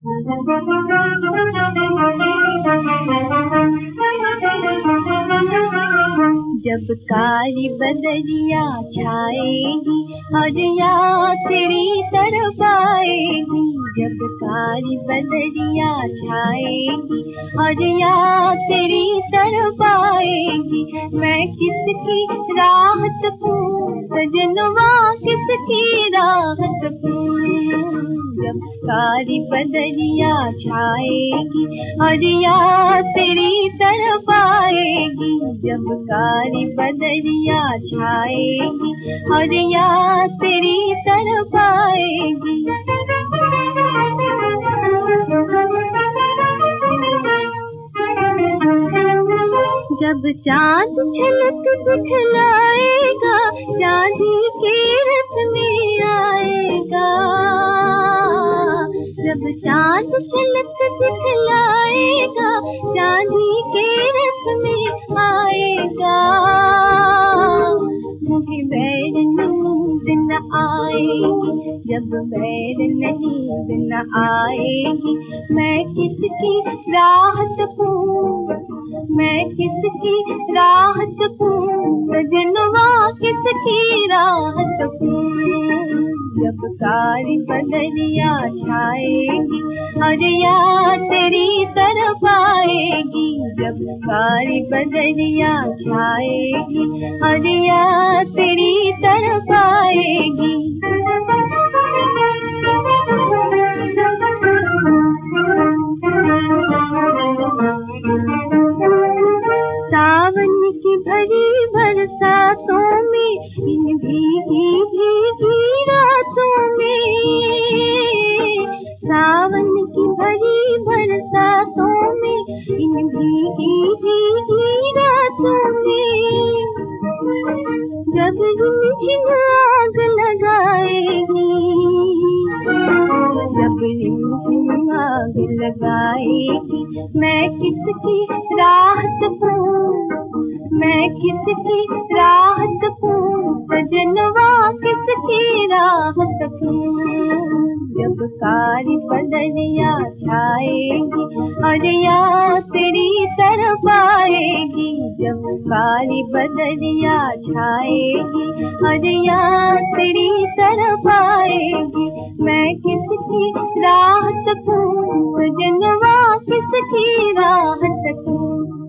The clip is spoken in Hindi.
जब काली बदरिया छाएगी और याद तेरी तरफ आएगी, जब काली बदरिया छाएगी और याद तेरी तरफ आएगी, मैं किसकी राहत पूं सजनवा, किसकी राहत पूं। जब काली बदरिया छाएगी और याद तेरी तरफ आएगी, जब काली बदरिया छाएगी और याद तेरी तरफ आएगी। जब चाँद झलक दिखलाएगा, चांदी के रस में आएगा, जब चाँद झलक दिखलाएगा, चांदी के रस में आएगा, मुझे बैर नींद न आएगी, जब बैर नींद न आएगी, मैं किसकी राहत पूं, मैं किसकी राहत पूं सजनवा, किसकी राहत पूं। जब काली बदरिया छाएगी और याद तेरी तरफ आएगी, जब काली बदरिया छाएगी और याद तेरी तरफ आएगी। सावन की भरी बरसातों में, इन भीगी भीगी रातों में, सावन की भरी बरसातों में, इन भीगी भीगी रातों में, जब रिमझिम आग लगाएगी, जब रिमझिम आग लगाएगी, मैं किसकी राहत पूं, मैं किसकी राहत पूं सजनवा, किसकी राहत पूं। जब काली बदरिया छाएगी और याद तेरी तरफ आएगी, जब काली बदरिया छाएगी और याद तेरी तरफ आएगी, मैं किसकी राहत पूं सजनवा, किसकी राहत पूं।